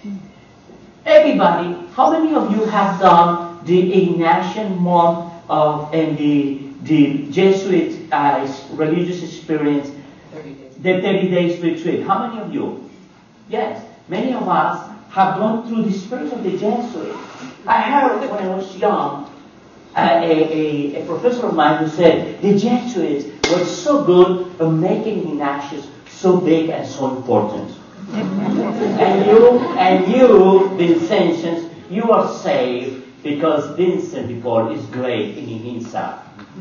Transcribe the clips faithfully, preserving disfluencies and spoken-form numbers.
Everybody, how many of you have done the Ignatian month of and the the Jesuit uh, religious experience, the thirty days retreat? How many of you? Yes, many of us have gone through the spirit of the Jesuit. I heard when I was young, uh, a, a, a professor of mine who said the Jesuits were so good at making Ignatius so big and so important. and you, and you, Vincentians, you are saved because Vincent de Paul is great in Ihimsa.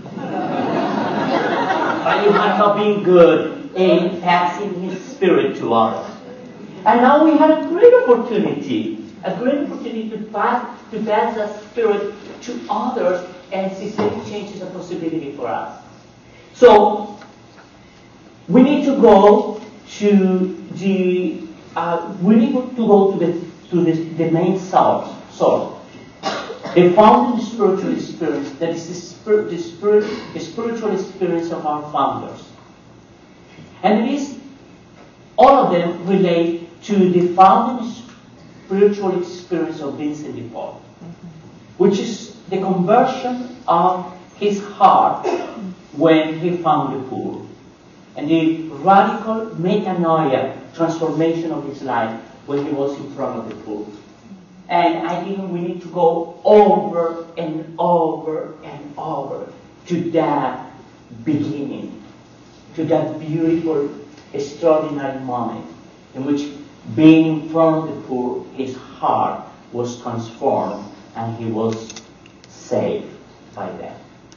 But you have not been good in passing his spirit to others. And now we have a great opportunity, a great opportunity to pass, to pass that spirit to others, and systemic change is a possibility for us. So, we need to go to the, uh, we need to go to the, to the, the main source, source. The founding spiritual experience, that is the, spirit, the, spirit, the spiritual experience of our founders. And it is, all of them relate to the founding spiritual experience of Vincent de Paul, which is the conversion of his heart when he found the poor, and the radical metanoia, transformation of his life when he was in front of the poor. And I think we need to go over and over and over to that beginning, to that beautiful, extraordinary moment in which, being in front of the poor, his heart was transformed and he was saved by them.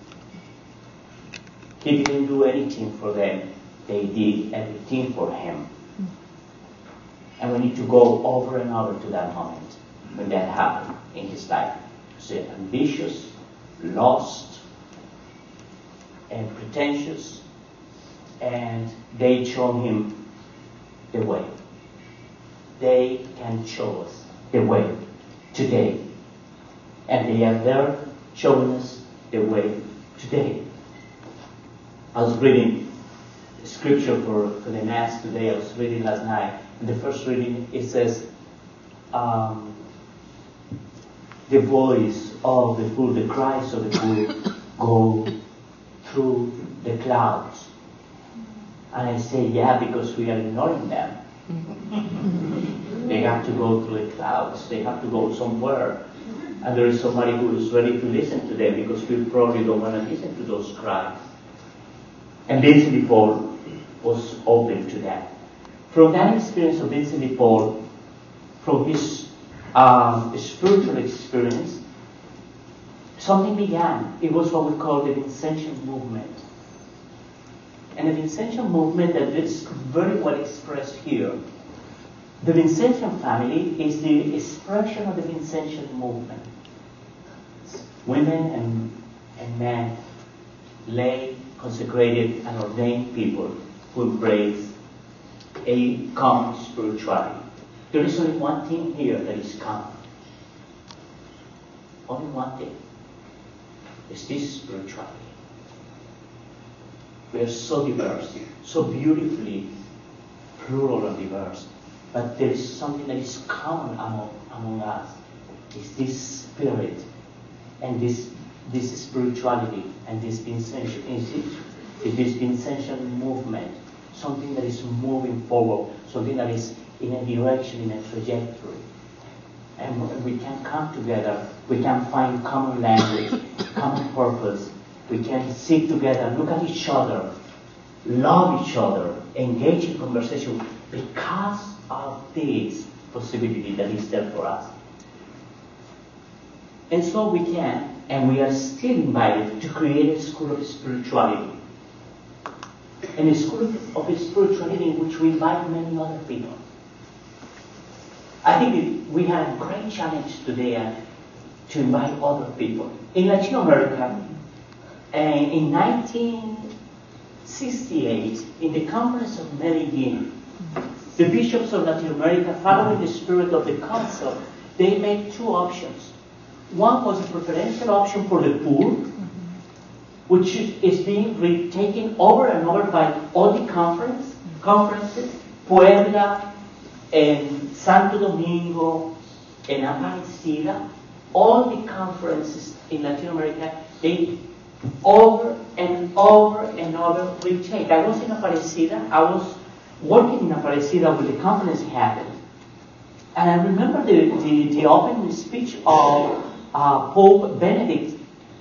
He didn't do anything for them. They did everything for him. And we need to go over and over to that moment when that happened in his life. So ambitious, lost, and pretentious, and they show him the way. They can show us the way today. And they are there showing us the way today. I was reading scripture for, for the Mass today. I was reading last night. In the first reading, it says, um, the voice of the poor, the cries of the poor go through the clouds. And I say, yeah, because we are ignoring them. They have to go through the clouds. They have to go somewhere. And there is somebody who is ready to listen to them, because we probably don't want to listen to those cries. And Vincent de Paul was open to that. From that experience of Vincent de Paul, from his um, spiritual experience, something began. It was what we call the Vincentian movement. And the Vincentian movement that is very well expressed here. The Vincentian family is the expression of the Vincentian movement. Women and, and men, lay, consecrated, and ordained people who embrace a common spirituality. There is only one thing here that is common. Only one thing. It's this spirituality. We are so diverse, so beautifully plural and diverse. But there is something that is common among, among us. It's this spirit and this this spirituality and this Vincentian, this Vincentian movement. Something that is moving forward, something that is in a direction, in a trajectory. And we can come together, we can find common language, common purpose. We can sit together, look at each other, love each other, engage in conversation because of this possibility that is there for us. And so we can, and we are still invited to create a school of spirituality. And a school of spirituality in which we invite many other people. I think we have a great challenge today uh, to invite other people. In Latin America, uh, in nineteen sixty-eight, in the Conference of Medellin, the bishops of Latin America, following the spirit of the council, they made two options. One was a preferential option for the poor, which is being retaken over and over by all the conference, conferences, Puebla, and Santo Domingo, and Aparecida, all the conferences in Latin America, they over and over and over retake. I was in Aparecida, I was working in Aparecida when the conference happened. And I remember the, the, the opening speech of uh, Pope Benedict.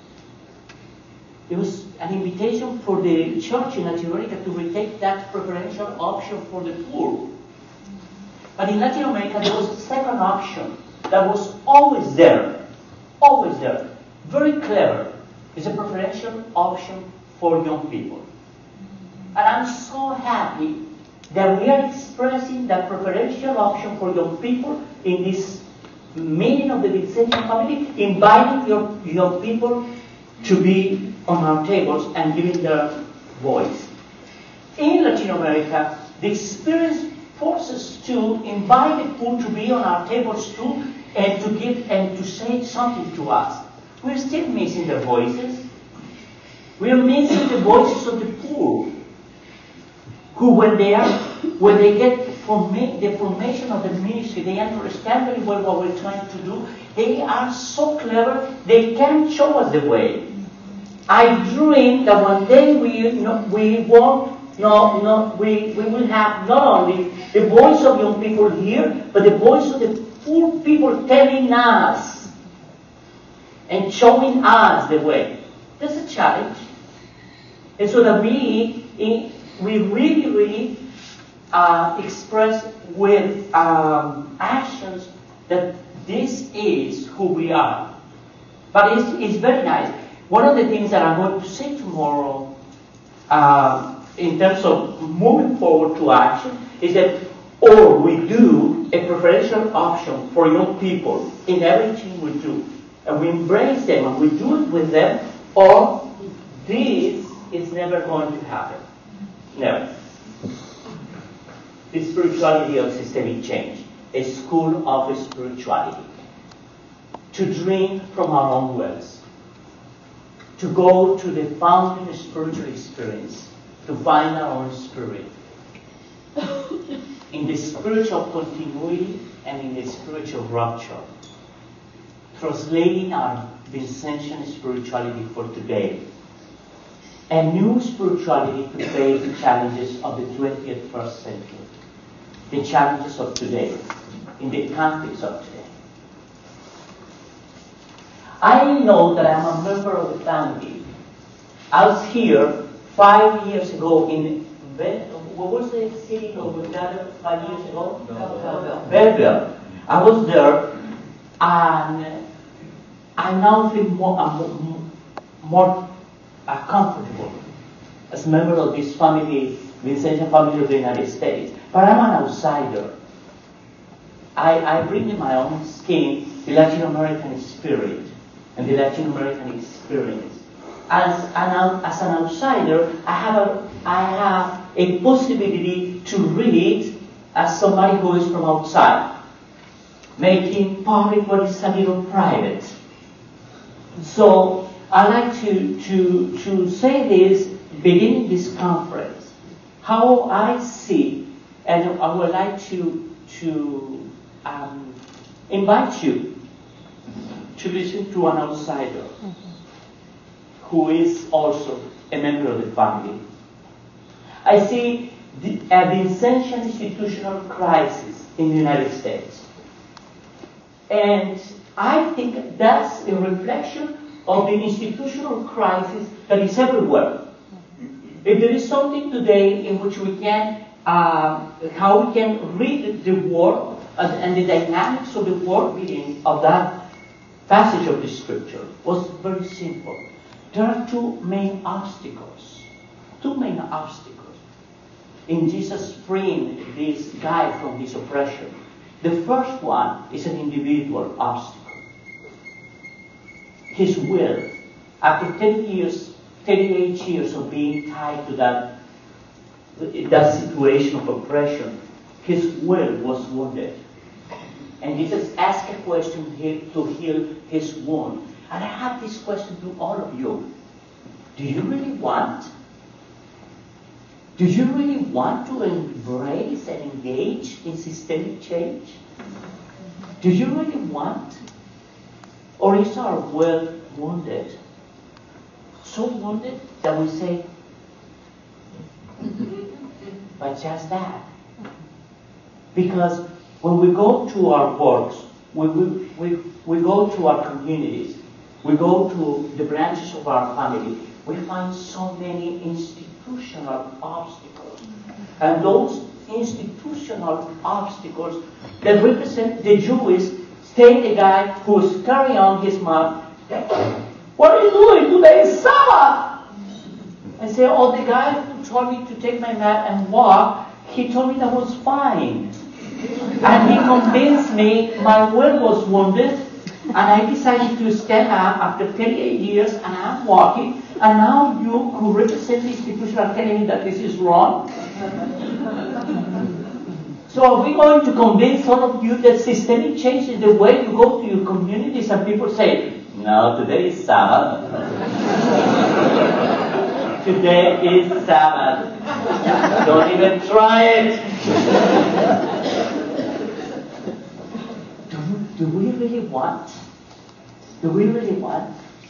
It was an invitation for the church in Latin America to retake that preferential option for the poor. But in Latin America, there was a second option that was always there, always there, very clever. It's a preferential option for young people. And I'm so happy that we are expressing that preferential option for young people in this meeting of the Vincentian family, inviting your young people to be on our tables and giving their voice. In Latin America, the experience forces to invite the poor to be on our tables too, and to give and to say something to us. We're still missing their voices. We're missing the voices of the poor, who when they are, when they get forma- the formation of the ministry, they understand very well what we're trying to do. They are so clever, they can show us the way. I dream that one day we, you know, we won't, no, no, we, we will have not only the voice of young people here, but the voice of the poor people telling us and showing us the way. That's a challenge. And so that we, we really, really uh, express with um, actions that this is who we are. But it's, it's very nice. One of the things that I'm going to say tomorrow, uh, in terms of moving forward to action, is that or we do a preferential option for young people in everything we do. And we embrace them and we do it with them, or this is never going to happen. Never. The spirituality of systemic change, a school of spirituality. To drink from our own wells. To go to the fountain of spiritual experience. To find our own spirit. In the spiritual continuity and in the spiritual rupture. Translating our Vincentian spirituality for today. A new spirituality to face the challenges of the twenty-first century. The challenges of today. In the context of today. I know that I'm a member of the family. I was here five years ago in what was the city of Uganda five years ago? Belleville. I was there, and I now feel more, uh, more uh, comfortable as a member of this family, Vincentian family of the United States. But I'm an outsider. I, I bring in my own skin the Latin American spirit and the Latin American experience. As an, as an outsider, I have a, I have a possibility to read as somebody who is from outside, making public what is a little private. So I like to, to, to say this beginning this conference, how I see, and I would like to, to um, invite you to listen to an outsider mm-hmm. who is also a member of the family. I see the, a Vincentian institutional crisis in the United States. And I think that's a reflection of the institutional crisis that is everywhere. If there is something today in which we can, uh, how we can read the world and, and the dynamics of the world reading of that passage of the scripture was very simple. There are two main obstacles. Two main obstacles in Jesus freeing this guy from this oppression. The first one is an individual obstacle. His will. After thirty years, thirty-eight years of being tied to that, that situation of oppression, his will was wounded. And Jesus asked a question to heal his wound. And I have this question to all of you. Do you really want Do you really want to embrace and engage in systemic change? Do you really want? Or is our will wounded? So wounded that we say, but just that. Because when we go to our works, we, we, we, we go to our communities, we go to the branches of our family, we find so many institutional obstacles. And those institutional obstacles that represent the Jewish take the guy who's carrying on his mat. What are you doing? Today is Sabbath. I say, oh, the guy who told me to take my mat and walk, he told me that was fine. And he convinced me my will was wounded, and I decided to stand up after thirty-eight years, and I'm walking, and now you who represent the institution are telling me that this is wrong? So are we going to convince all of you that systemic change is the way you go to your communities and people say, no, today is Sabbath. Today is Sabbath. Don't even try it. do, do we really want? Do we really want?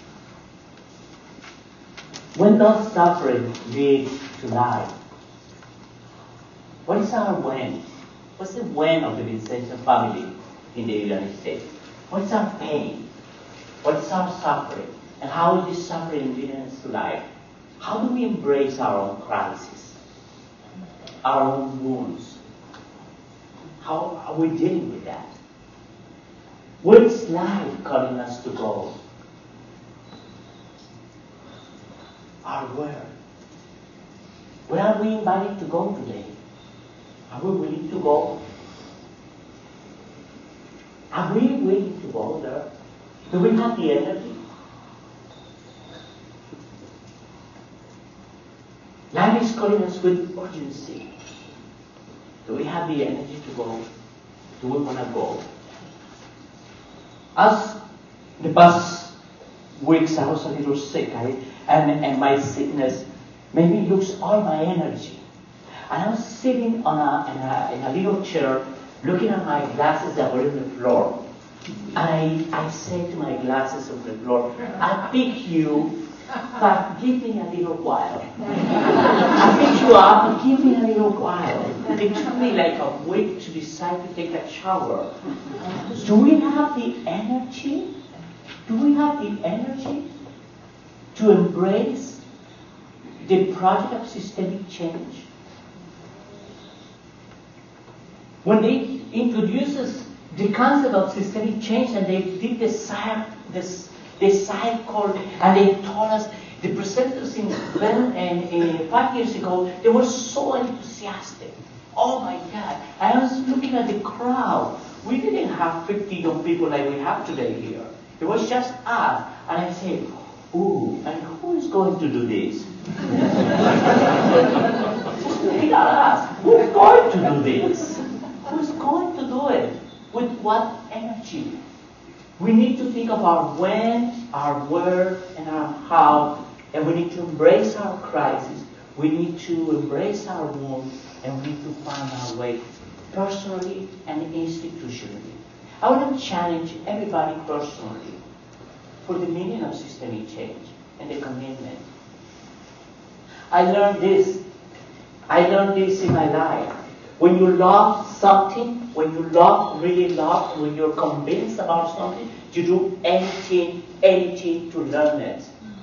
When does suffering lead to life? What is our when? What's the when of the Vincentian family in the United States? What's our pain? What's our suffering? And how is this suffering leading us to life? How do we embrace our own crisis? Our own wounds? How are we dealing with that? Where is life calling us to go? Our where? Where are we invited to go today? Are we willing to go? Are we willing to go there? Do we have the energy? Life is calling us with urgency. Do we have the energy to go? Do we want to go? As the past weeks I was a little sick, I, and, and my sickness made me lose all my energy. And I was sitting on a, in, a, in a little chair, looking at my glasses that were on the floor. And I, I said to my glasses on the floor, I pick you, but give me a little while. I pick you up, but give me a little while. It took me like a week to decide to take a shower. Do we have the energy? Do we have the energy to embrace the project of systemic change? When they introduces the concept of systemic change and they did the, this, the cycle and they told us, the presenters in when, and, uh, five years ago, they were so enthusiastic. Oh my God. I was looking at the crowd. We didn't have fifty young people like we have today here. It was just us. And I said, ooh, and who is going to do this? Just look at us. Who's going to do this? Who's going to do it? With what energy? We need to think of our when, our where, and our how, and we need to embrace our crisis. We need to embrace our wound, and we need to find our way personally and institutionally. I want to challenge everybody personally for the meaning of systemic change and the commitment. I learned this. I learned this in my life. When you love something, when you love, really love, when you're convinced about something, you do anything, anything to learn it.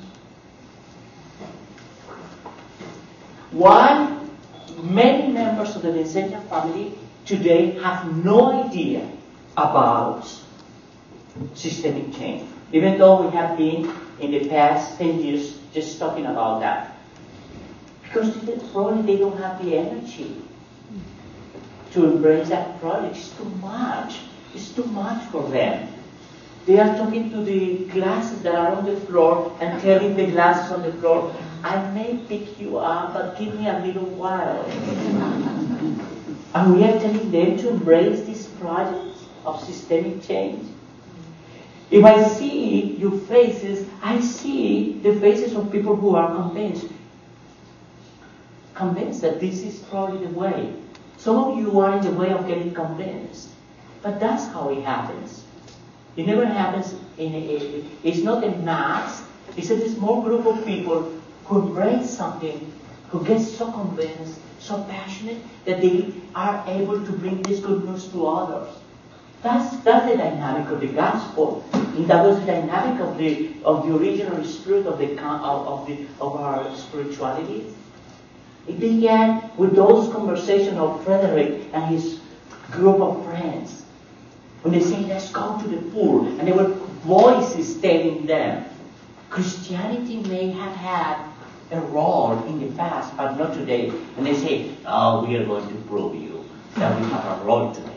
Why many members of the Vincentian family today have no idea about systemic change, even though we have been in the past ten years just talking about that. Because they, probably they don't have the energy to embrace that project. It's too much. It's too much for them. They are talking to the glasses that are on the floor and telling the glasses on the floor, I may pick you up, but give me a little while. And we are telling them to embrace this project of systemic change. If I see your faces, I see the faces of people who are convinced. convinced that this is probably the way. Some of you are in the way of getting convinced. But that's how it happens. It never happens in a, it's not a mass. It's a small group of people who embrace something, who get so convinced, so passionate, that they are able to bring this good news to others. That's, that's the dynamic of the gospel. And that was the dynamic of the of the original spirit of the of, of the of our spirituality. It began with those conversations of Frederick and his group of friends. When they say, let's go to the pool, and there were voices telling them, Christianity may have had a role in the past, but not today. And they say, oh, we are going to prove you that we have a role today.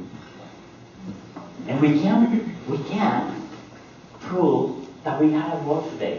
And we can, we can prove that we have a role today.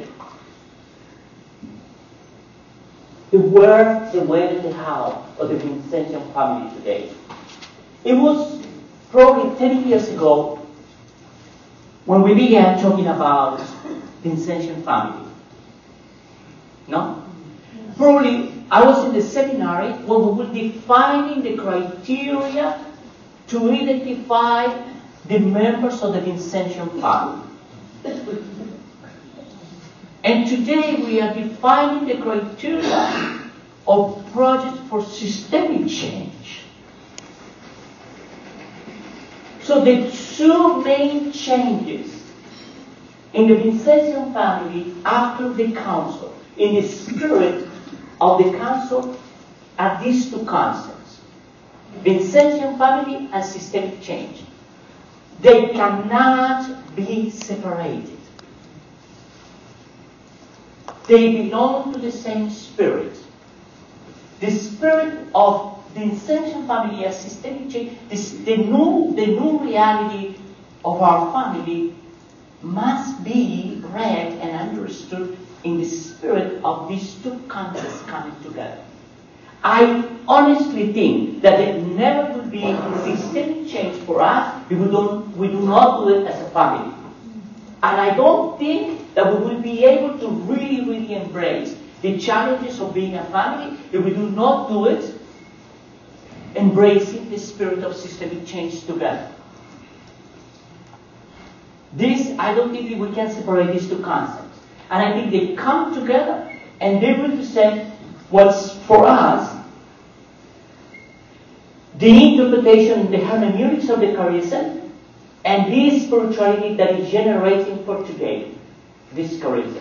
The where, the when, and the how of the Vincentian family today. It was probably thirty years ago when we began talking about Vincentian family. No? Probably I was in the seminary when we were defining the criteria to identify the members of the Vincentian family. And today we are defining the criteria of projects for systemic change. So the two main changes in the Vincentian family after the council, in the spirit of the council, are these two concepts: Vincentian family and systemic change. They cannot be separated. They belong to the same spirit. The spirit of the Vincentian family as systemic change, this, the, new, the new reality of our family must be read and understood in the spirit of these two concepts coming together. I honestly think that it never will be systemic change for us if we, don't, we do not do it as a family. And I don't think that we will be able to really, really embrace the challenges of being a family if we do not do it embracing the spirit of systemic change together. This, I don't think we can separate these two concepts. And I think they come together and they represent what's for us the interpretation, the hermeneutics of the charism, and this spirituality that is generating for today, this charism.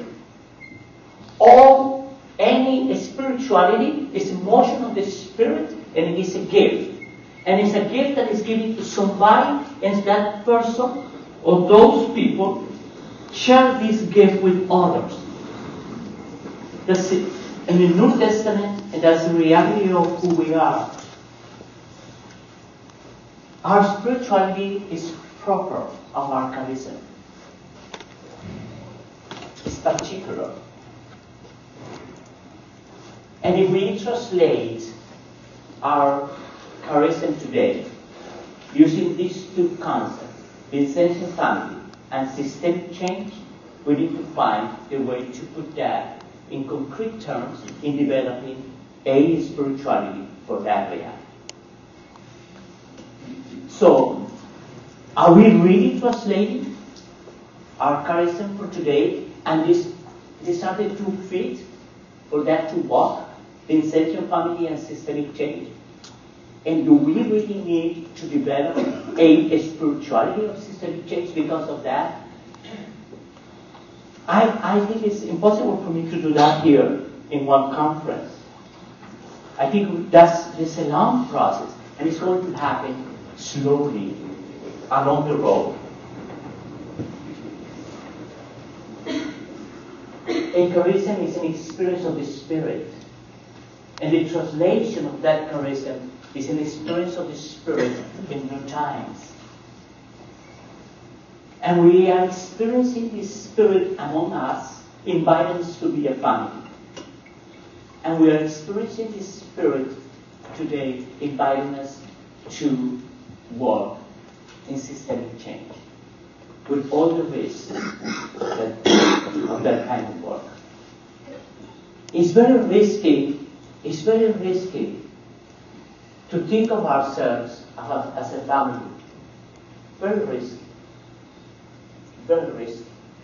All, any spirituality is a motion of the spirit, and it is a gift. And it's a gift that is given to somebody, and that person or those people share this gift with others. That's it. In the New Testament, and that's the reality of who we are. Our spirituality is proper of our charism. It's particular. And if we translate our charism today using these two concepts, Vincentian family and systemic change, we need to find a way to put that in concrete terms in developing a spirituality for that reality. So, are we really translating our charism for today? And this, these are the two feet for that to walk, Vincentian family and systemic change. And do we really need to develop a, a spirituality of systemic change because of that? I, I think it's impossible for me to do that here in one conference. I think that's, that's a long process, and it's going to happen slowly along the road. A charism is an experience of the Spirit, and the translation of that charism is an experience of the Spirit in new times. And we are experiencing this Spirit among us, inviting us to be a family. And we are experiencing this Spirit today, inviting us to work in systemic change, with all the risks that, of that kind of work. It's very risky it's very risky to think of ourselves as a family. Very risky. Very risky.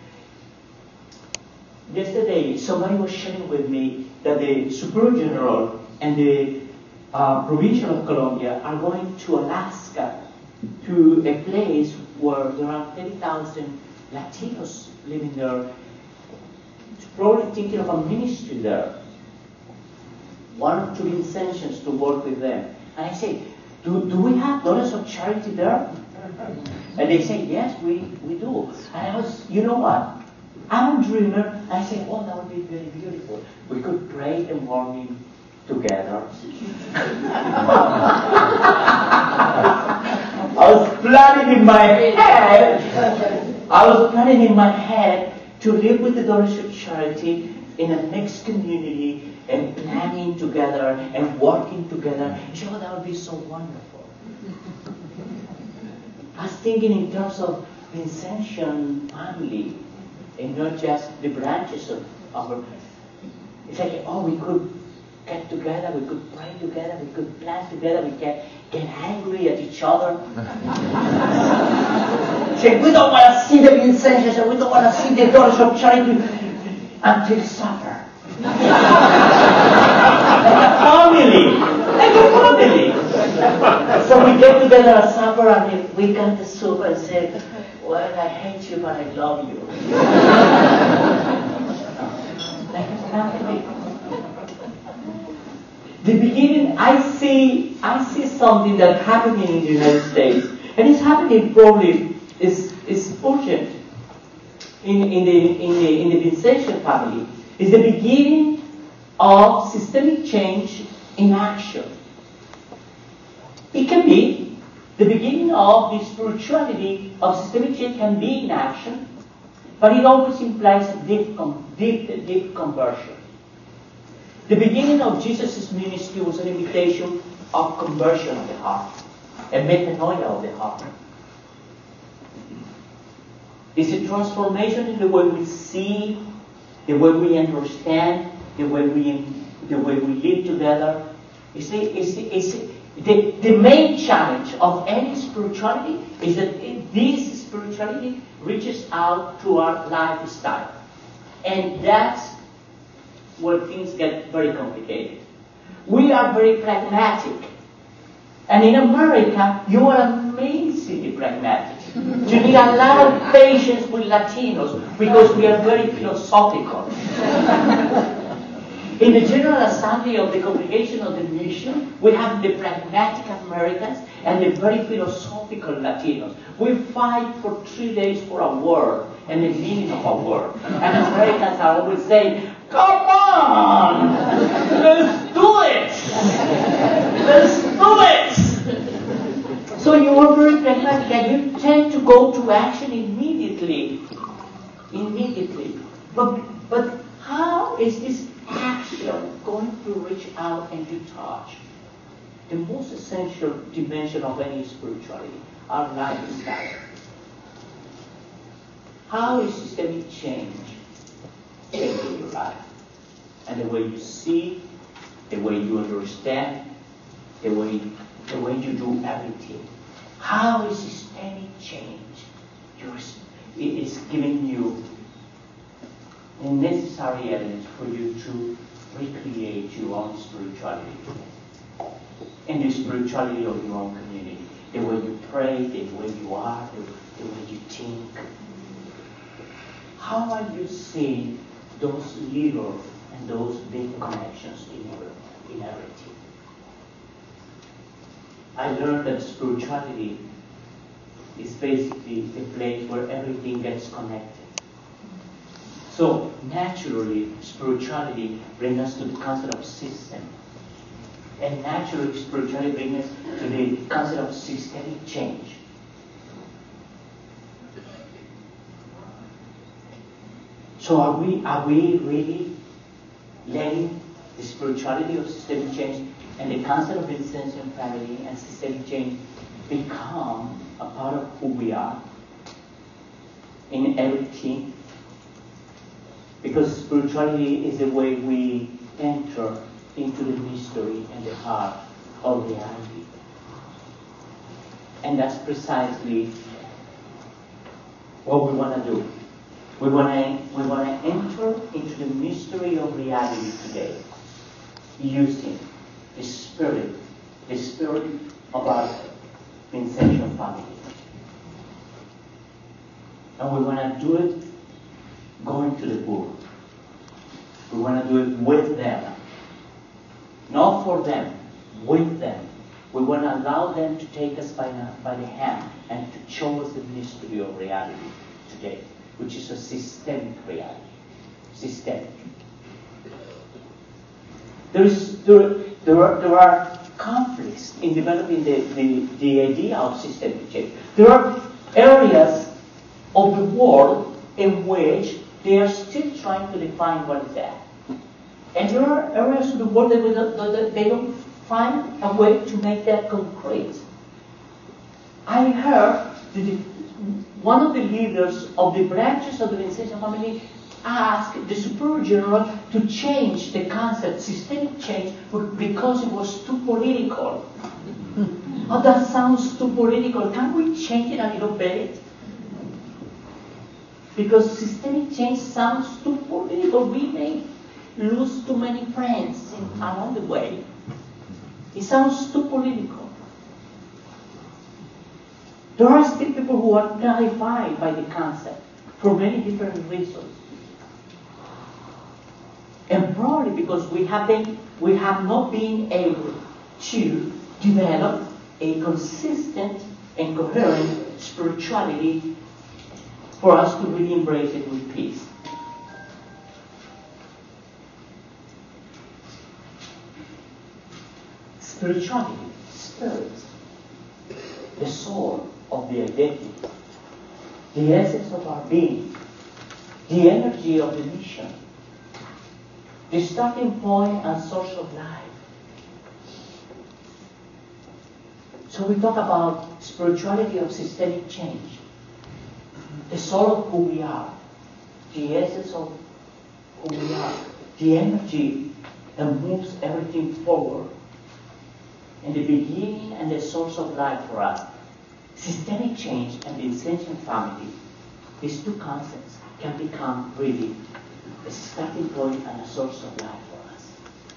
Yesterday, somebody was sharing with me that the Superior General and the uh, Provincial of Colombia are going to Alaska, to a place where there are thirty thousand Latinos living there, probably thinking of a ministry there. One or two intentions to work with them. And I say, do, do we have dollars of charity there? And they say, yes, we, we do. And I was, you know what? I'm a dreamer. And I say, oh, that would be very beautiful. We could pray in the morning together. I was planning in my head, I was planning in my head to live with the Daughters of Charity in a mixed community and planning together and working together. You know, that would be so wonderful. I was thinking in terms of Vincentian family and not just the branches of our. It's like, oh, we could get together, we could pray together, we could plan together, we can get angry at each other. Say, we don't want to see the Vincentians and we don't want to see the Daughters of Charity until supper. Like a family. Like a family. So we get together at supper and we cut the soup and say, well, I hate you, but I love you. Like a family. The beginning, I see, I see something that's happening in the United States, and it's happening probably, it's, it's urgent in, in the in the in the Vincentian family. It's the beginning of systemic change in action. It can be the beginning of the spirituality of systemic change can be in action, but it always implies a deep, deep, deep conversion. The beginning of Jesus' ministry was an invitation of conversion of the heart, a metanoia of the heart. It's a transformation in the way we see, the way we understand, the way we the way we live together. You see, it's, it's, the, the main challenge of any spirituality is that it, this spirituality reaches out to our lifestyle. And that's where things get very complicated. We are very pragmatic. And in America, you are amazingly pragmatic. You need a lot of patience with Latinos because we are very philosophical. In the General Assembly of the Congregation of the Mission, we have the pragmatic Americans and the very philosophical Latinos. We fight for three days for a word and the meaning of a word. And Americans are always saying, come on! Let's do it! Let's do it! So you are very pragmatic and you tend to go to action immediately. Immediately. But, but how is this action going to reach out and to touch the most essential dimension of any spirituality, our lifestyle? How is systemic change changing your life? And the way you see, the way you understand, the way, the way you do everything. How is systemic change? You're, it is giving you the necessary evidence for you to recreate your own spirituality and the spirituality of your own community. The way you pray, the way you are, the, the way you think. How are you seeing those little and those big connections in, your, in everything? I learned that spirituality is basically the place where everything gets connected. So, naturally, spirituality brings us to the concept of system. And naturally, spirituality brings us to the concept of systemic change. So are we, are we really letting the spirituality of systemic change and the concept of Vincentian family and systemic change become a part of who we are in everything? Because spirituality is the way we enter into the mystery and the heart of reality. And that's precisely what we want to do. We want to we want to enter into the mystery of reality today, using the spirit, the spirit of our Vincentian family. And we want to do it going to the book. We want to do it with them. Not for them, with them. We want to allow them to take us by the, by the hand and to show us the mystery of reality today, which is a systemic reality. Systemic. There, is, there, there, are, there are conflicts in developing the, the, the idea of systemic change. There are areas of the world in which they are still trying to define what is that. And there are areas of the world that they don't find a way to make that concrete. I heard the, one of the leaders of the branches of the Vincentian family ask the Superior General to change the concept, systemic change, because it was too political. Oh, that sounds too political. Can we change it a little bit? Because systemic change sounds too political. We may lose too many friends in, along the way. It sounds too political. There are still people who are terrified by the concept for many different reasons. And probably because we have, been, we have not been able to develop a consistent and coherent spirituality for us to really embrace it with peace. Spirituality, spirit, the soul of the identity, the essence of our being, the energy of the mission, the starting point and source of life. So we talk about spirituality of systemic change, the soul of who we are, the essence of who we are, the energy that moves everything forward, and the beginning and the source of life for us. Systemic change and the Vincentian family, these two concepts can become really a starting point and a source of life for us.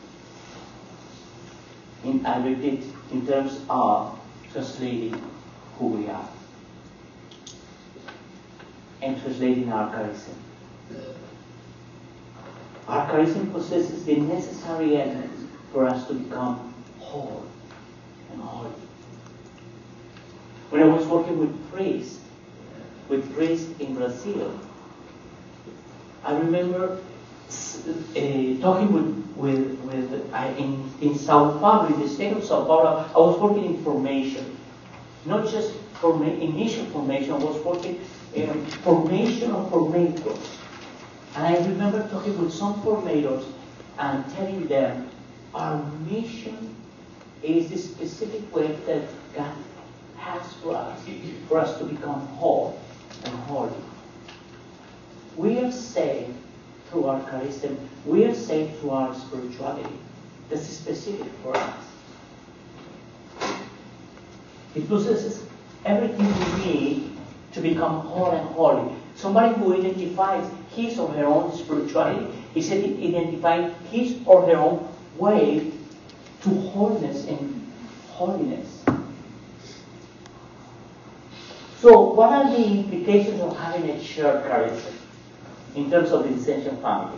In, I repeat, in terms of translating who we are and translating our charism. Our charism possesses the necessary elements for us to become whole and holy. When I was working with priests, with priests in Brazil, I remember uh, talking with, with, with uh, in, in Sao Paulo, in the state of Sao Paulo, I was working in formation. Not just forma- initial formation, I was working in formation of formators. And I remember talking with some formators and telling them, our mission is the specific way that God has for us, for us to become whole and holy. We are saved through our charism. We are saved through our spirituality. This is specific for us. It possesses everything we need to become whole and holy. Somebody who identifies his or her own spirituality is identifying his or her own way to wholeness and holiness. So, what are the implications of having a shared charism in terms of the Vincentian family?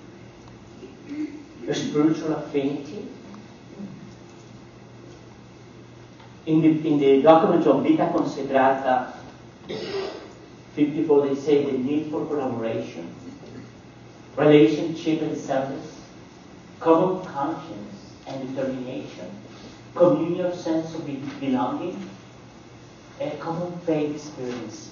Your spiritual affinity. In the, in the document of Vita Consecrata fifty-four, they say the need for collaboration, relationship and service, common conscience and determination, communal sense of belonging, a common faith experience.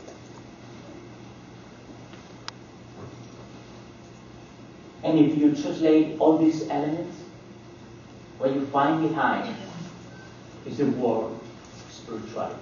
And if you translate all these elements, what you find behind is the word spirituality.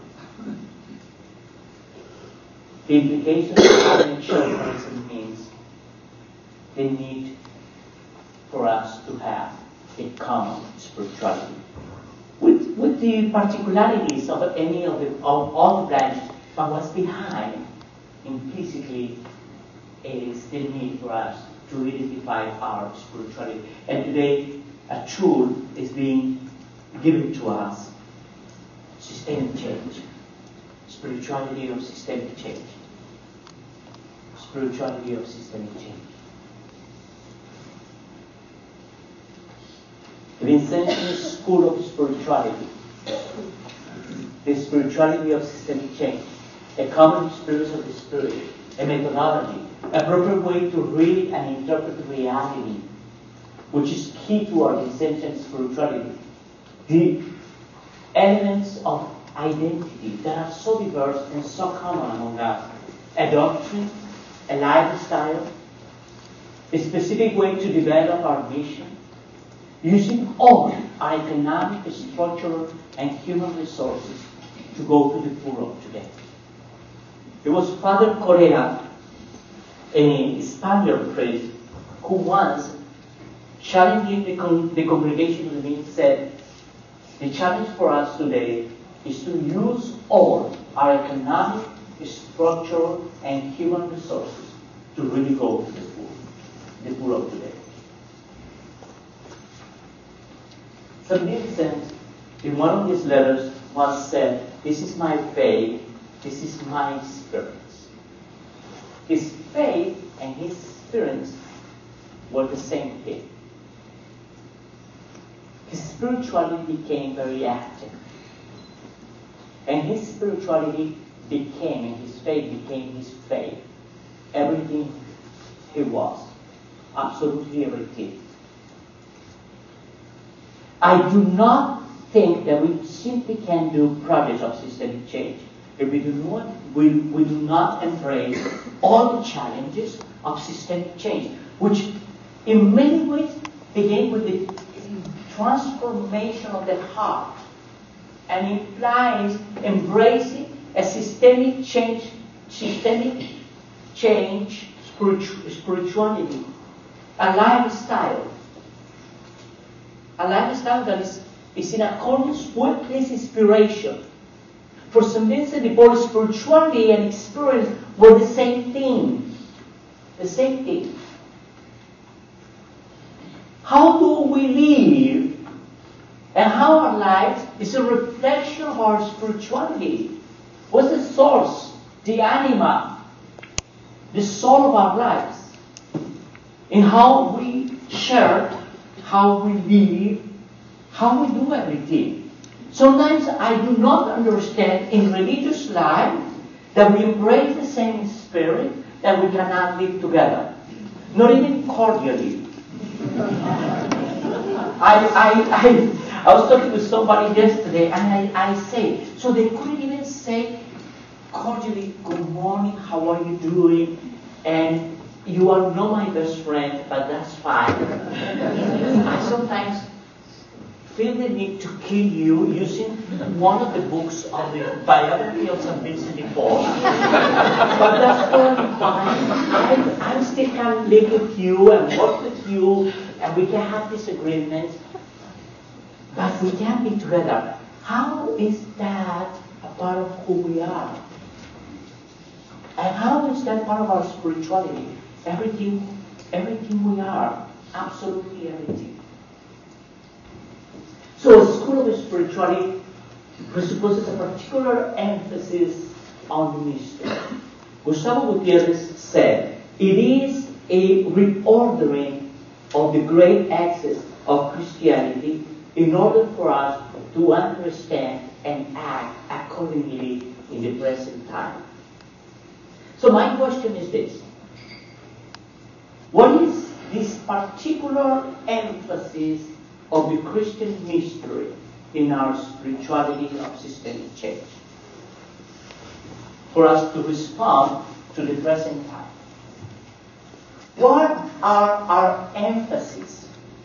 The implications of having shared charism means the need for us to have a common spirituality, with, with the particularities of any of the of all the branches, but what's behind implicitly is the need for us to identify our spirituality. And today, a tool is being given to us: systemic change, spirituality of systemic change, spirituality of systemic change. The Vincentian School of Spirituality, the spirituality of systemic change, a common experience of the spirit, a methodology, a proper way to read and interpret reality, which is key to our Vincentian spirituality. The elements of identity that are so diverse and so common among us: a doctrine, a lifestyle, a specific way to develop our mission, using all our economic, structural, and human resources to go to the poor of today. It was Father Correa, a Spaniard priest, who once, challenging the, con- the congregation of the meeting, said, "The challenge for us today is to use all our economic, structural, and human resources to really go to the poor, the poor of today." Saint Vincent, in one of his letters, once said, "This is my faith, this is my experience." His faith and his experience were the same thing. His spirituality became very active. And his spirituality became, and his faith became his faith. Everything he was. Absolutely everything. I do not think that we simply can do projects of systemic change if we do not, we, we do not embrace all the challenges of systemic change, which in many ways begin with the transformation of the heart and implies embracing a systemic change, systemic change, spiritu- spirituality, a lifestyle, a lifestyle that is, is in accordance with his inspiration. For Saint Vincent de Paul, spirituality and experience were the same thing. The same thing. How do we live and how our lives is a reflection of our spirituality? What's the source, the anima, the soul of our lives? In how we share, how we live, how we do everything. Sometimes I do not understand in religious life that we embrace the same spirit that we cannot live together. Not even cordially. I, I, I, I was talking with somebody yesterday and I, I say, so they couldn't even say cordially, "Good morning, how are you doing?" And "You are not my best friend, but that's fine." I sometimes feel the need to kill you using one of the books of the biography of Saint Vincent de Paul. But that's totally fine. I, I still can live with you and work with you, and we can have disagreements, but we can be together. How is that a part of who we are? And how is that part of our spirituality? Everything, everything we are. Absolutely everything. So a school of spirituality presupposes a particular emphasis on mystery. Gustavo Gutierrez said, "It is a reordering of the great axis of Christianity in order for us to understand and act accordingly in the present time." So my question is this: what is this particular emphasis of the Christian mystery in our spirituality of systemic change for us to respond to the present time? What are our emphases?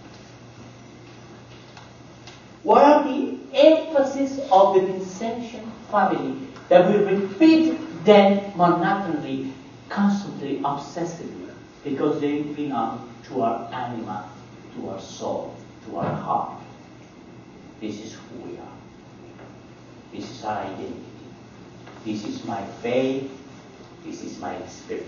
What are the emphases of the Vincentian family that we repeat them monotonously, constantly, obsessively, because they belong to our anima, to our soul? to our heart. This is who we are. This is our identity. This is my faith. This is my experience.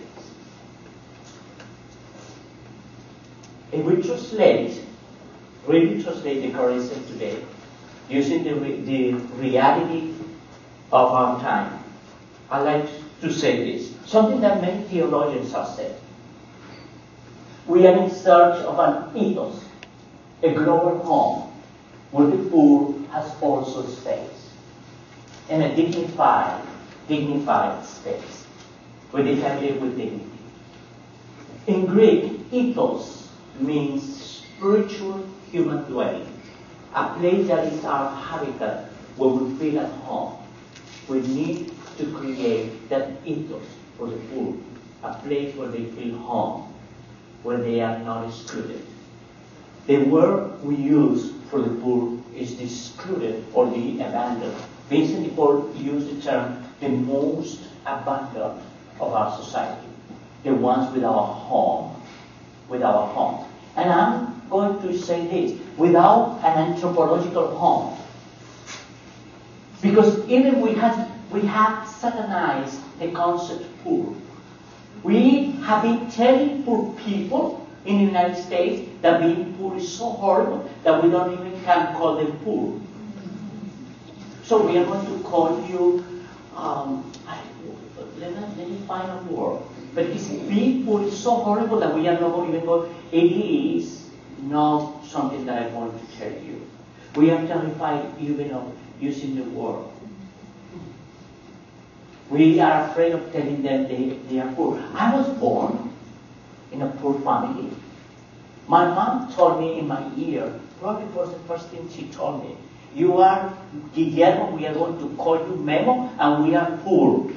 If we translate, really translate the currency today, using the, re- the reality of our time, I like to say this, something that many theologians have said. We are in search of an ethos, a global home, where the poor has also space, and a dignified, dignified space, where they can live with dignity. In Greek, ethos means spiritual human dwelling, a place that is our habitat where we feel at home. We need to create that ethos for the poor, a place where they feel home, where they are not excluded. The word we use for the poor is the excluded or the abandoned. Vincent de Paul used the term the most abandoned of our society, the ones without a home, without a home. And I'm going to say this, without an anthropological home. Because even we have, we have satanized the concept poor. We have been telling poor people in the United States that being poor is so horrible that we don't even can call them poor. So we are going to call you, um, I, let, me, let me find a word. But this being poor is so horrible that we are not going to even go, it is not something that I want to tell you. We are terrified even of using the word. We are afraid of telling them they, they are poor. I was born in a poor family. My mom told me in my ear, probably was the first thing she told me, you are Guillermo, we are going to call you Memo, and we are poor.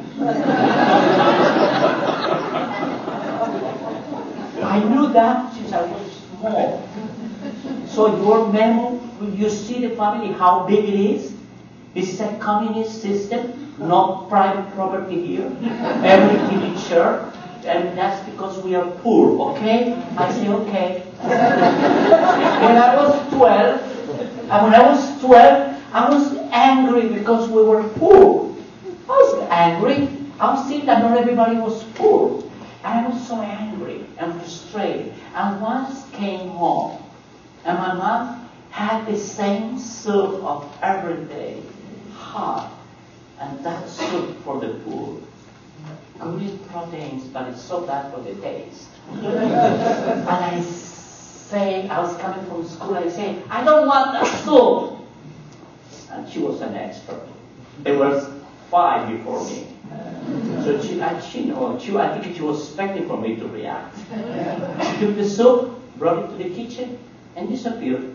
I knew that since I was small. So your Memo, you see the family, how big it is? This is a communist system, not private property here. Everything in church. And that's because we are poor, okay? I say, okay. When I was twelve, and when I was twelve, I was angry because we were poor. I was angry. I was seeing that not everybody was poor. And I was so angry and frustrated. And once came home, and my mom had the same soup of everyday heart, and that soup for the poor. Good in proteins, but it's so bad for the taste. And I say, I was coming from school, I say, I don't want that soup. And she was an expert. There was five before me. So she, and she know, she, I think she was expecting for me to react. She took the soup, brought it to the kitchen, and disappeared.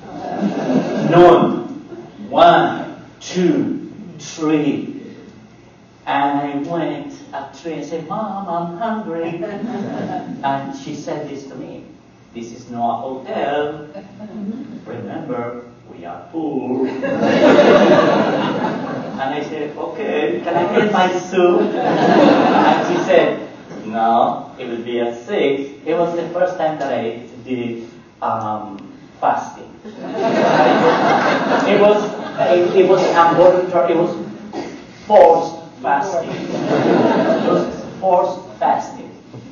None. One, two, three. And I went at three and said, Mom, I'm hungry. And she said this to me. This is not a hotel. Remember, we are poor. And I said, okay, can I get my soup? And she said, no, it will be at six. It was the first time that I did um, fasting. It was, it, it was involuntary, it was forced fasting. It was forced fasting.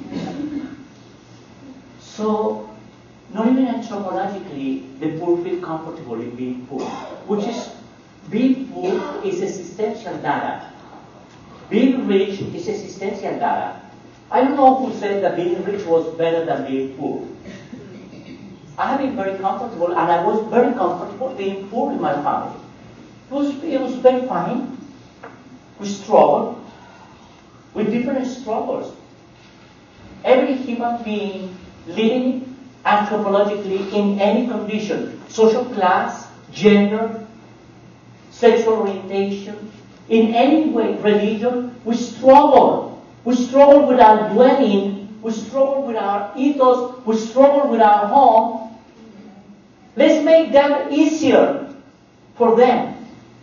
So, not even anthropologically, the poor feel comfortable in being poor, which is, being poor is existential data. Being rich is existential data. I don't know who said that being rich was better than being poor. I have been very comfortable, and I was very comfortable being poor in my family. It was, it was very fine. We struggled with different struggles. Every human being living anthropologically in any condition, social class, gender, sexual orientation, in any way, religion, we struggle. We struggle with our dwelling, we struggle with our ethos, we struggle with our home. Let's make that easier for them.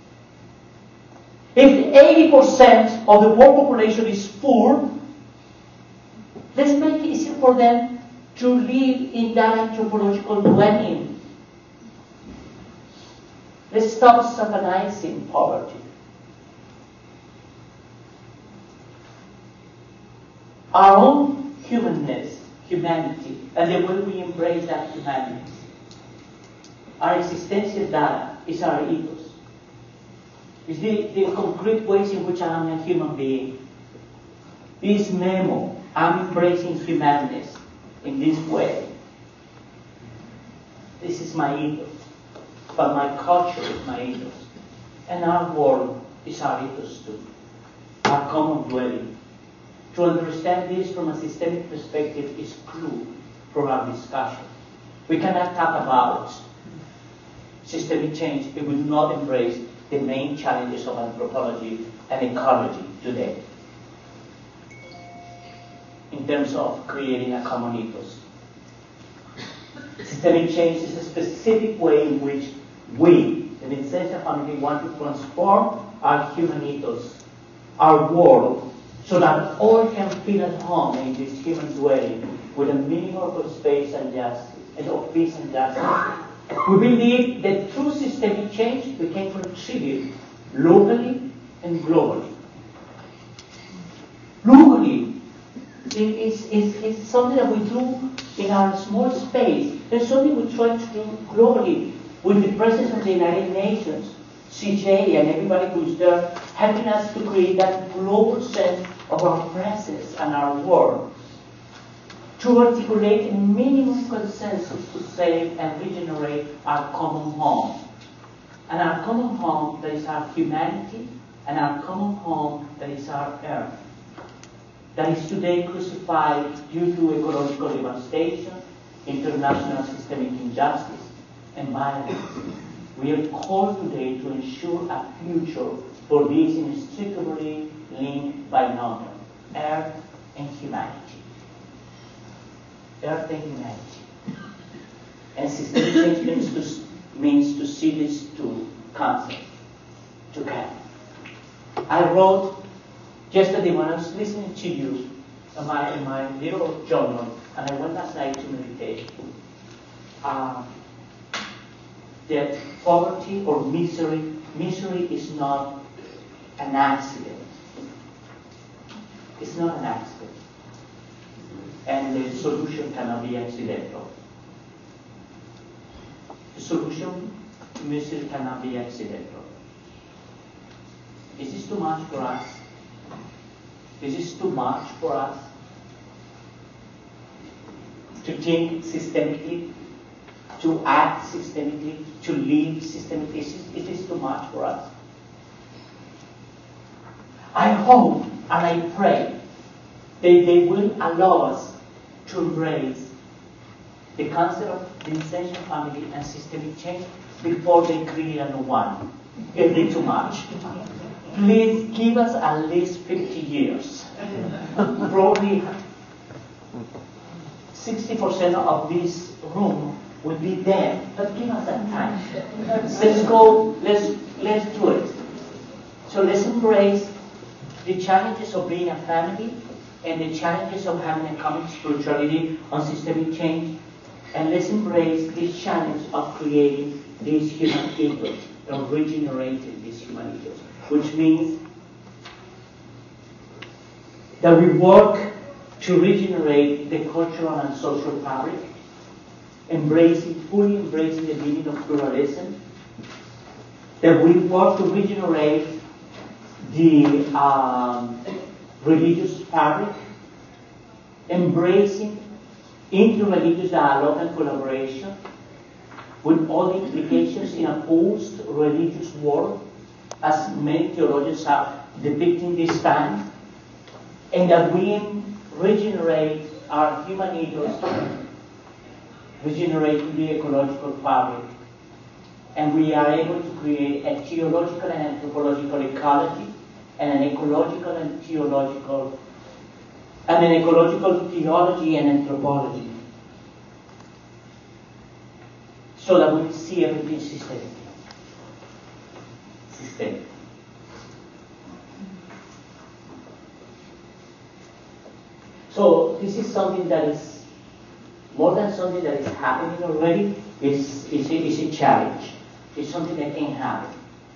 If eighty percent of the world population is poor, let's make it easier for them to live in that anthropological dwelling. Let's stop satanizing poverty. Our own humanness, humanity, and the way we embrace that humanity. Our existential data is our ethos. It's the, the concrete ways in which I am a human being. This memo, I'm embracing humanness in this way. This is my ethos. But my culture is my ethos. And our world is our ethos too. Our common dwelling. To understand this from a systemic perspective is clue for our discussion. We cannot talk about systemic change if we do not embrace the main challenges of anthropology and ecology today in terms of creating a common ethos. Systemic change is a specific way in which we, the Vincentian family, want to transform our human ethos, our world, so that all can feel at home in this human dwelling with a minimum of space and justice, and of peace and justice. We believe that through systemic change we can contribute locally and globally. Locally is, is, is something that we do in our small space. There's something we try to do globally with the presence of the United Nations, C J, and everybody who's there, helping us to create that global sense of our presence and our work, to articulate a minimum consensus to save and regenerate our common home. And our common home that is our humanity, and our common home that is our earth, that is today crucified due to ecological devastation, international systemic injustice, and violence. We are called today to ensure a future for this inextricably linked binomial, earth and humanity. Earth and humanity. And systemic change means to, means to see these two concepts together. I wrote yesterday when I was listening to you in my, in my little journal, and I went last night to meditate, uh, that poverty or misery, misery is not an accident. It's not an accident. And the solution cannot be accidental. The solution to misery cannot be accidental. Is this too much for us? Is this too much for us? To think systemically, to act systemically, to live systemically, is this, is this too much for us? I hope and I pray that they will allow us to embrace the concept of the Vincentian family and systemic change before they create a new one. It'll be too much. Please give us at least fifty years. Probably sixty percent of this room will be dead, but give us that time. Let's go, let's, let's do it. So let's embrace the challenges of being a family and the challenges of having a common spirituality on systemic change. And let's embrace this challenge of creating this human ethos, of regenerating this human ethos, which means that we work to regenerate the cultural and social fabric, embracing, fully embracing the meaning of pluralism, that we work to regenerate the um, religious fabric, embracing interreligious dialogue and collaboration with all the implications in a post-religious world, as many theologians are depicting this time, and that we regenerate our human ethos, regenerating the ecological fabric, and we are able to create a theological and anthropological ecology, and an ecological and theological, and an ecological theology and anthropology, so that we see everything systemically. Systemic. So this is something that is more than something that is happening already. It's, it's, a, it's a challenge. It's something that can happen.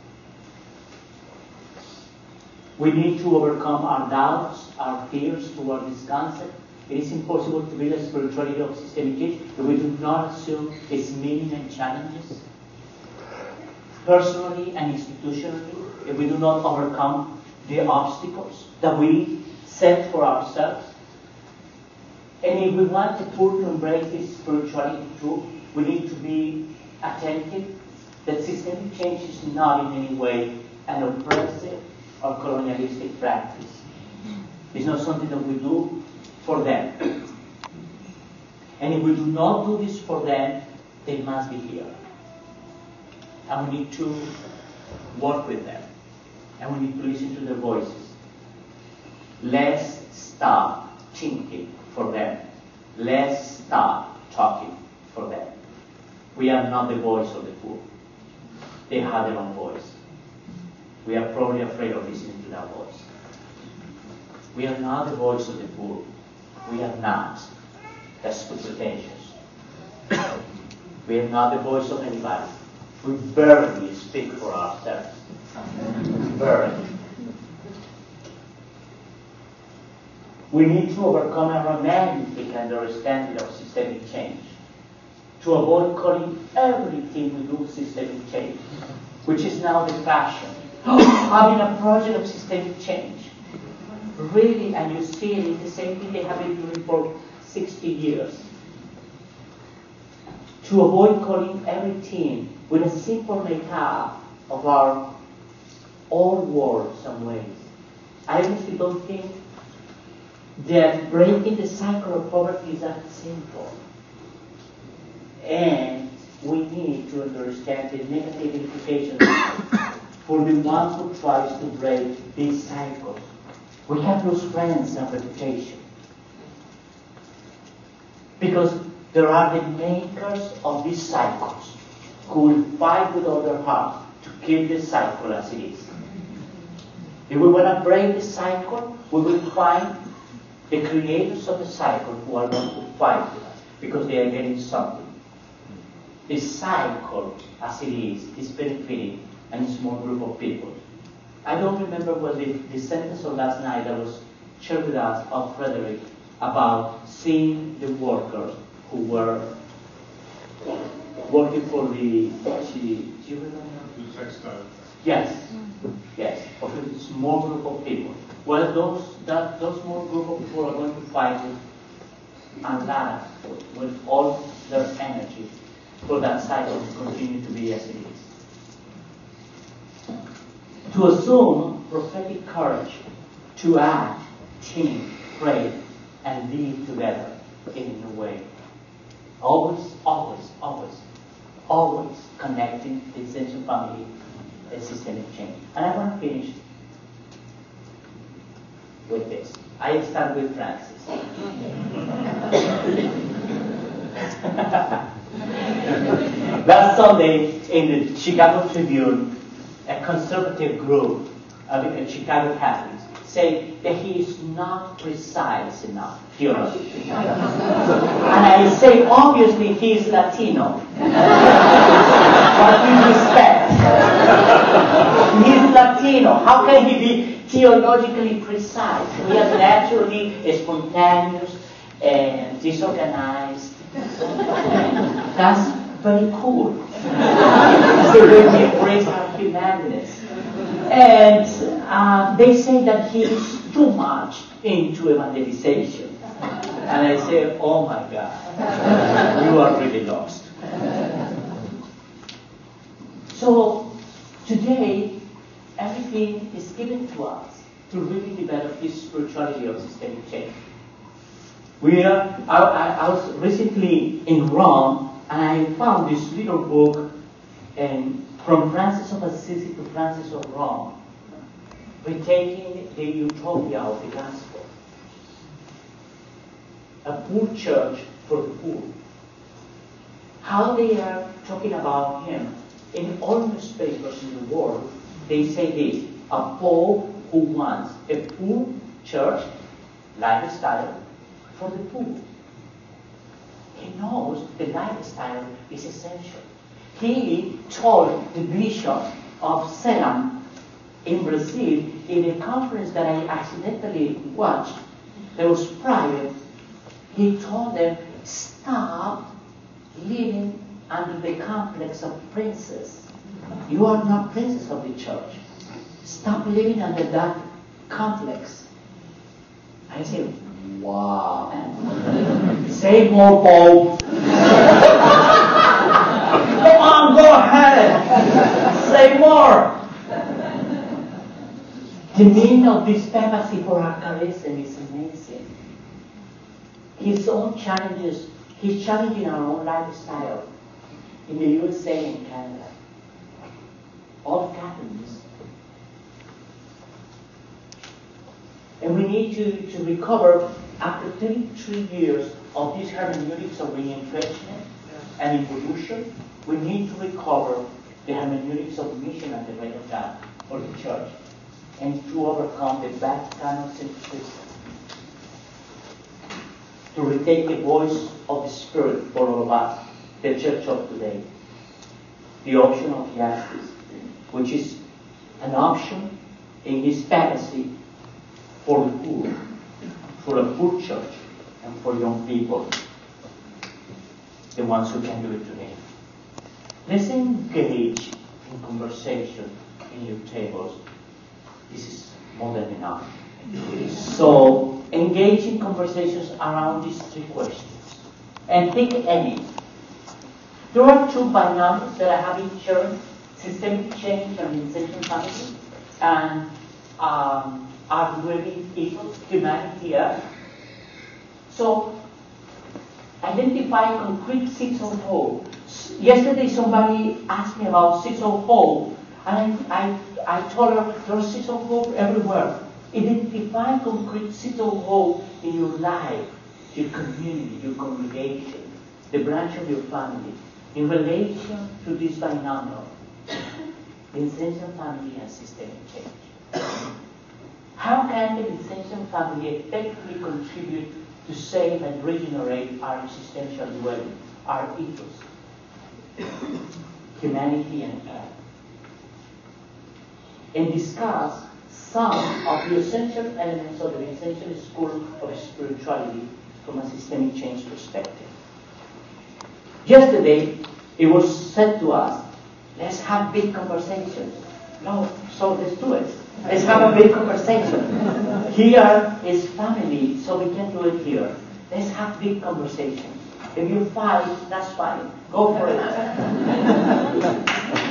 We need to overcome our doubts, our fears toward this concept. It is impossible to build a spirituality of systemic change if we do not assume its meaning and challenges. Personally and institutionally, if we do not overcome the obstacles that we set for ourselves, and if we want the poor to embrace this spirituality too, we need to be attentive that systemic change is not in any way an oppressive or colonialistic practice. It's not something that we do for them. And if we do not do this for them, they must be here. And we need to work with them. And we need to listen to their voices. Let's stop thinking for them. Let's stop talking for them. We are not the voice of the poor. They have their own voice. We are probably afraid of listening to that voice. We are not the voice of the poor. We are not. That's too pretentious. We are not the voice of anybody. We barely speak for ourselves. Barely. We need to overcome a romantic understanding of systemic change, to avoid calling everything we do systemic change, which is now the fashion. Having a project of systemic change. Really, and you see it, it's the same thing they have been doing for sixty years. To avoid calling everything with a simple makeup of our old world some ways. I honestly don't think that breaking the cycle of poverty is that simple. And we need to understand the negative implications for the ones who tries to break these cycles. We have lose friends and reputation. Because there are the makers of these cycles who will fight with all their heart to keep the cycle as it is. If we want to break the cycle, we will find the creators of the cycle who are going to fight with us because they are getting something. The cycle, as it is, is benefiting a small group of people. I don't remember what the, the sentence of last night that was shared with us of Frederick about seeing the workers who were working for the, she, do you remember? The textile. Yes, yes, of a small group of people. Well, those that those small group of people are going to fight with a lot, with all their energy for that cycle to continue to be as it is. To assume prophetic courage, to act, think, pray, and live together in a new way. Always, always, always, always connecting the extension family and systemic change. And I want to finish with this. I start with Francis. Last Sunday in the Chicago Tribune, a conservative group of uh, Chicago Catholics say that he is not precise enough theologically. And I say, obviously, he is Latino. But we respect. He is Latino. How can he be theologically precise? He is naturally spontaneous and disorganized. That's very cool. So we embrace our humanity. And uh, they say that he is too much into evangelization. And I say, oh my God, you are really lost. So today, everything is given to us to really develop this spirituality of systemic change. We are, I, I, I was recently in Rome, and I found this little book and from Francis of Assisi to Francis of Rome, retaking the utopia of the gospel. A poor church for the poor. How they are talking about him. In all newspapers in the world, they say this: a pope who wants a poor church lifestyle for the poor. He knows the lifestyle is essential. he told the bishop of Salem in Brazil in a conference that I accidentally watched. That was private. He told them, stop living under the complex of princes. You are not princes of the church. Stop living under that complex. I said, wow. Say more, Paul. Come on, go ahead. Say more. The meaning of this papacy for our charism is amazing. His own challenges, he's challenging our own lifestyle in the U S A and Canada. All Catholics. And we need to, to recover, after thirty-three years of these hermeneutics of reinvention and evolution, we need to recover the hermeneutics of mission and the reign of God for the church, and to overcome the bad Catholicism, to retake the voice of the Spirit for all of us, the church of today. The option of justice, which is an option in his papacy for the poor, for a poor church, and for young people, the ones who can do it today. Let's engage in conversation in your tables. This is more than enough. So, engage in conversations around these three questions. And pick any. There are two binomials that I have in church, systemic change and inclusion family, and um, are really people, humanity, earth. So, identify concrete seeds of hope. Yesterday somebody asked me about seeds of hope, and I, I, I told her there are seeds of hope everywhere. Identify concrete seeds of hope in your life, your community, your congregation, the branch of your family, in relation to this binomial, Vincentian family and systemic change. How can the Vincentian family effectively contribute to save and regenerate our existential dwelling, our ethos, humanity and earth? And discuss some of the essential elements of the Vincentian school of spirituality from a systemic change perspective. Yesterday, it was said to us, let's have big conversations. No, so let's do it. Let's have a big conversation. Here is family, so we can do it here. Let's have big conversations. If you fight, that's fine. Go for it.